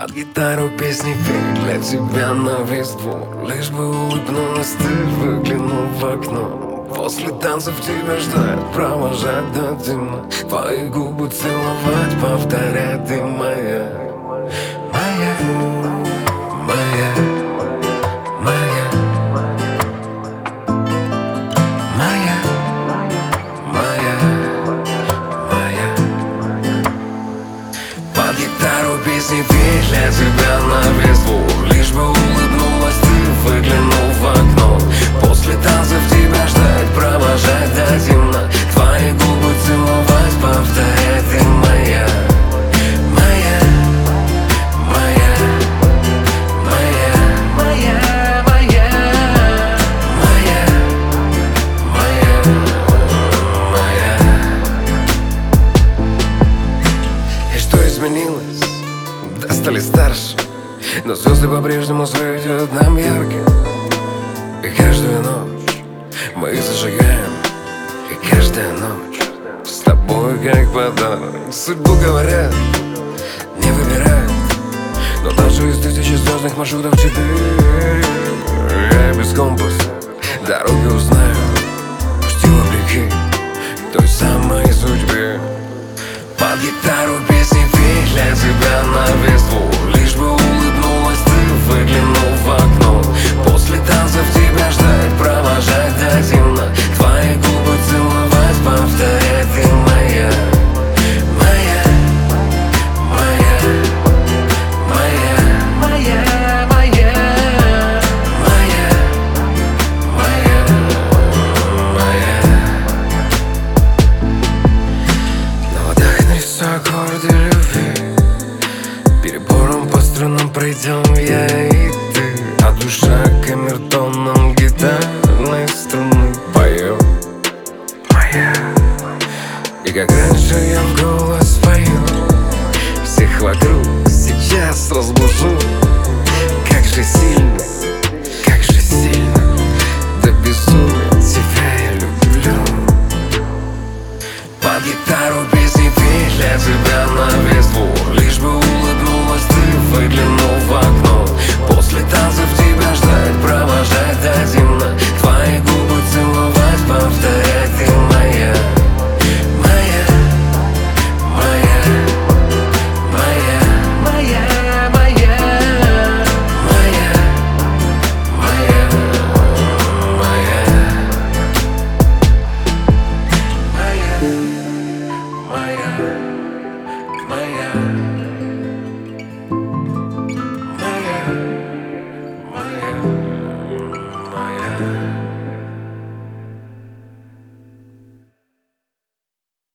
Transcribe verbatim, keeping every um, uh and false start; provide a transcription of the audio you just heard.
Под гитару песни петь для тебя на весь двор. Лишь бы улыбнулась ты, выглянул в окно. После танцев тебя ждать, провожать до темна. Твои губы целовать, повторять: ты моя, моя, моя, моя, моя, моя, моя. Под гитару песни петь для тебя на весь двор. Лишь бы улыбнулась ты, выглянул в окно. После танцев тебя ждать, провожать до темна. Твои губы целовать, повторять: ты моя, моя, моя, моя, моя, моя, моя, моя, моя. И что изменилось? Да стали старше, но звезды по-прежнему светят нам ярко. И каждую ночь мы зажигаем, и каждая ночь с тобой как подарок. Судьбу, говорят, не выбирают, но даже из тысячи звездных маршрутов четыре я без компаса дороги узнаю, пусть и вопреки той самой судьбе. Под гитару песни петь для тебя на весь двор. Лишь бы улыбнулась ты, выглянул в окно. После танцев тебя ждать, провожать до темна. Твои губы целовать, повторять: ты моя, моя, моя, моя, моя, моя, моя, моя, моя. На водах нарисую аккорды любви, перебором по струнам пройдем я и ты. А душа камертоном гитарной струны поет: моя. И как раньше я в голос пою, всех вокруг сейчас разбужу.